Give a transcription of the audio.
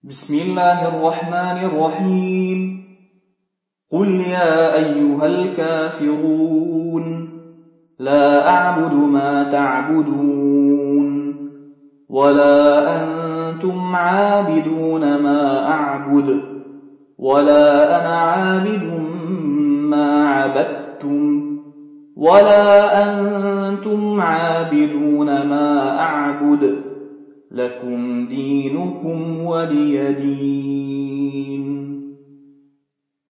بسم الله الرحمن الرحيم. قل يا أيها الكافرون لا أعبد ما تعبدون ولا أنتم عابدون ما أعبد ولا أنا عابد ما عبدتم ولا أنتم عابدون ما أعبد لكم دينكم ولي دين.